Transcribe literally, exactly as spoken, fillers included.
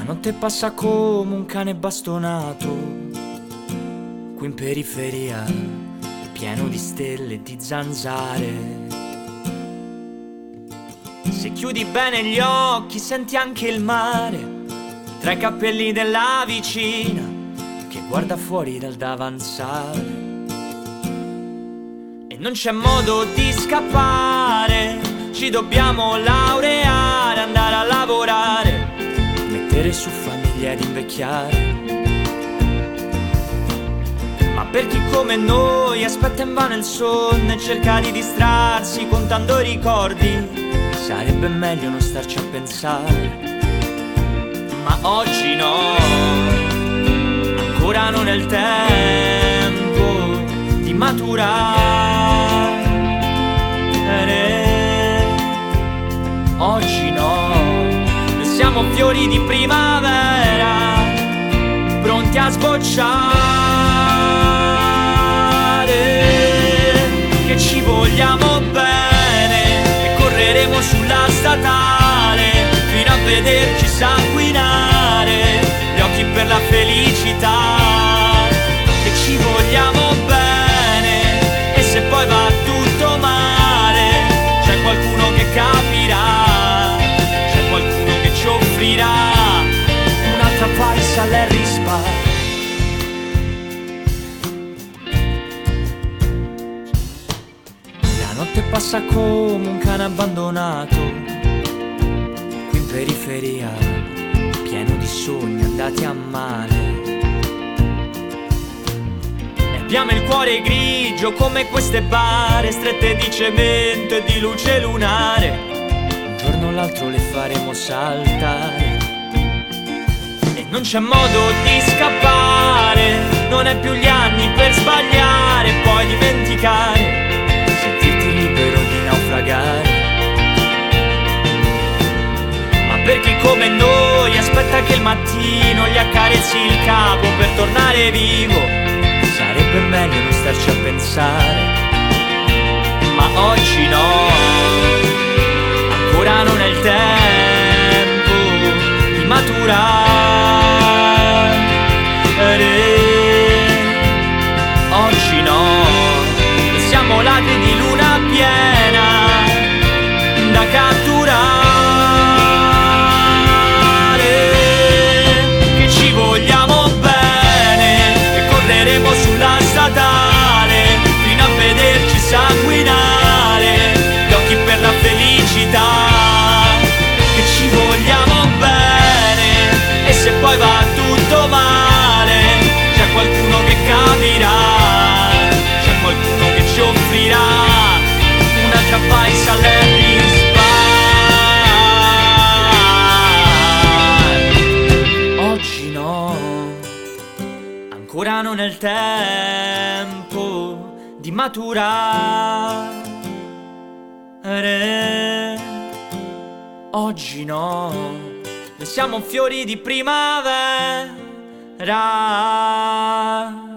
notte passa come un cane bastonato, qui in periferia, pieno di stelle e di zanzare. Se chiudi bene gli occhi senti anche il mare, tra i cappelli della vicina che guarda fuori dal davanzale. E non c'è modo di scappare, ci dobbiamo laureare, andare a lavorare, mettere su famiglia ed invecchiare. Ma per chi come noi aspetta invano il sonno e cerca di distrarsi contando i ricordi, sarebbe meglio non starci a pensare. Ma oggi no, ancora non è il tempo di maturare. Oggi no, noi siamo fiori di primavera, pronti a sbocciare. Che ci vogliamo bene e correremo sulla statale fino a vederci sanguinare, gli occhi per la felicità. Che ci vogliamo bene e se poi va tutto male c'è qualcuno che capirà, c'è qualcuno che ci offrirà un'altra paisa Larry Spa. La notte passa come un cane abbandonato, qui in periferia, pieno di sogni andati a male. E abbiamo il cuore grigio come queste bare strette di cemento e di luce lunare. Un giorno o l'altro le faremo saltare. E non c'è modo di scappare, non è più gli anni per sbagliare e poi dimenticare, sentirti libero di naufragare. Ma per chi come noi aspetta che il mattino gli accarezzi il capo per tornare vivo, sarebbe meglio non starci a pensare. Ma oggi no, ancora non è il tempo di maturare. Oggi no, siamo ladri di luna piena da catturare. Che ci vogliamo bene e correremo sulla statale fino a vederci sanguinare, gli occhi per la felicità. Che ci vogliamo bene e se poi va tutto male c'è qualcuno che capirà, c'è qualcuno che ci offrirà un'altra paisa Larry Spa. Oggi no, ancora non è il tempo di maturare. Oggi no, noi siamo fiori di primavera.